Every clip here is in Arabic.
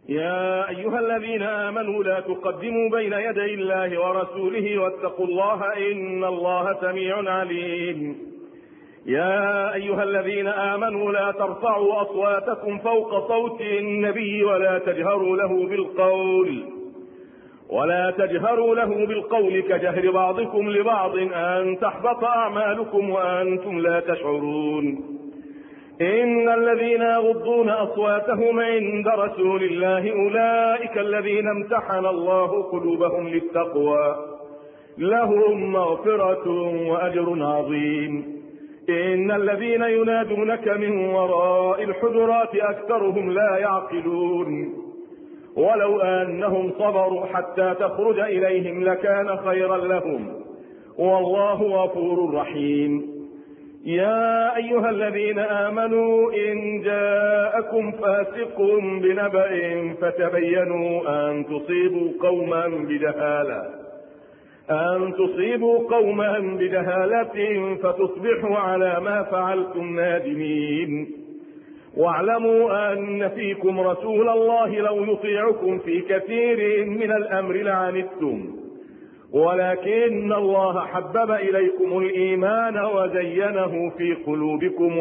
يا أيها الذين آمنوا لا تقدموا بين يدي الله ورسوله واتقوا الله إن الله سميع عليم. يا أيها الذين آمنوا لا ترفعوا أصواتكم فوق صوت النبي ولا تجهروا له بالقول كجهر بعضكم لبعض أن تحبط أعمالكم وأنتم لا تشعرون. إن الذين يغضون أصواتهم عند رسول الله أولئك الذين امتحن الله قلوبهم للتقوى لهم مغفرة وأجر عظيم. إن الذين ينادونك من وراء الحجرات أكثرهم لا يعقلون ولو أنهم صبروا حتى تخرج إليهم لكان خيرا لهم والله غفور رحيم. يا أيها الذين آمنوا إن جاءكم فاسق بنبأ فتبينوا أن تصيبوا قوما بجهالة فتصبحوا على ما فعلتم نادمين. واعلموا أن فيكم رسول الله لو يطيعكم في كثير من الأمر لعنتم ولكن الله حبب إليكم الإيمان وزينه في قلوبكم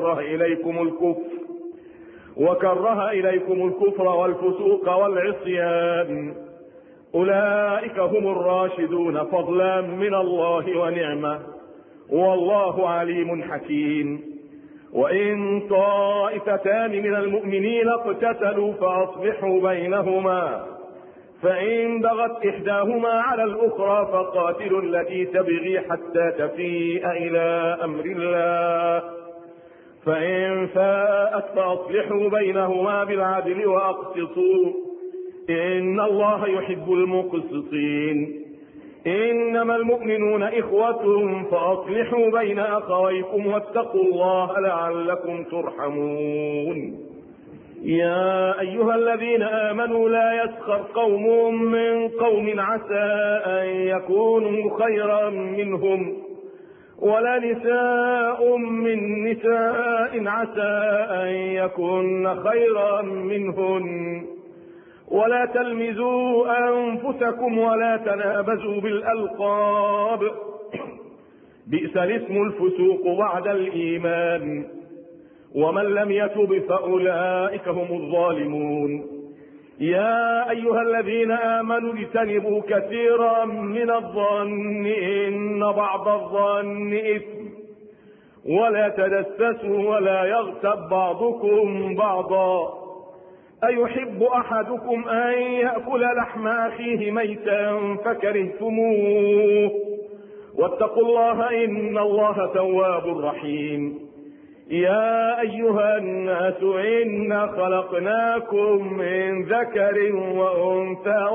وكره إليكم الكفر والفسوق والعصيان أولئك هم الراشدون فضلا من الله ونعمة والله عليم حكيم. وإن طائفتان من المؤمنين اقتتلوا فأصلحوا بينهما فإن بغت إحداهما على الأخرى فقاتلوا التي تبغي حتى تفيء إلى أمر الله فإن فاءت فأصلحوا بينهما بالعدل وأقسطوا إن الله يحب المقسطين. إنما المؤمنون إخوة فأصلحوا بين أخويكم واتقوا الله لعلكم ترحمون. يا أيها الذين آمنوا لا يسخر قوم من قوم عسى أن يكونوا خيرا منهم ولا نساء من نساء عسى أن يكون خيرا منهن ولا تلمزوا أنفسكم ولا تنابزوا بالألقاب بئس الاسم الفسوق بعد الإيمان ومن لم يتب فأولئك هم الظالمون. يا أيها الذين آمنوا اجتنبوا كثيرا من الظن إن بعض الظن إثم ولا تجسسوا ولا يغتب بعضكم بعضا أيحب أحدكم أن يأكل لحم أخيه ميتا فكرهتموه واتقوا الله إن الله تواب رحيم. يا أيها الناس إنا خلقناكم من ذكر وأنثى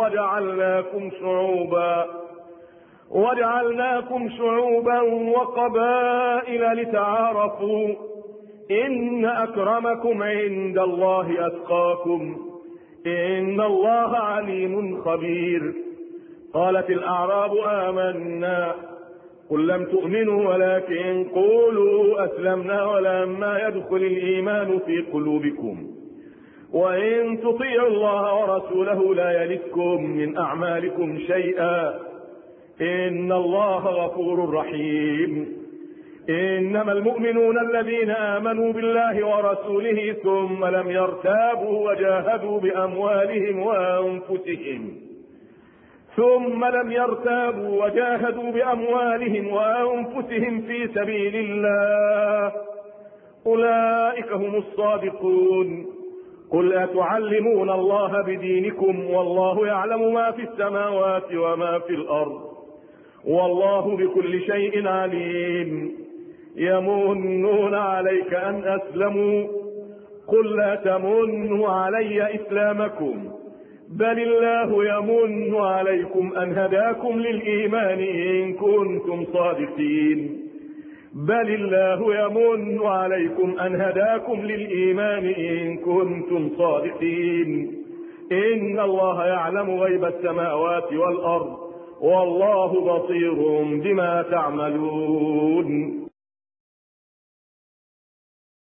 وجعلناكم شعوبا وقبائل لتعارفوا إن أكرمكم عند الله أتقاكم إن الله عليم خبير. قالت الأعراب آمنا قل لم تؤمنوا ولكن قولوا أسلمنا ولما يدخل الإيمان في قلوبكم وإن تطيعوا الله ورسوله لا يلتكم من أعمالكم شيئا إن الله غفور رحيم. إنما المؤمنون الذين آمنوا بالله ورسوله ثم لم يرتابوا وجاهدوا بأموالهم وأنفسهم في سبيل الله أولئك هم الصادقون. قل أتعلمون الله بدينكم والله يعلم ما في السماوات وما في الأرض والله بكل شيء عليم. يمنون عليك أن أسلموا قل لا تمنوا علي إسلامكم بل الله يمن عليكم أن هداكم للإيمان إن كنتم صادقين. إن الله يعلم غيب السماوات والأرض والله بصير بما تعملون.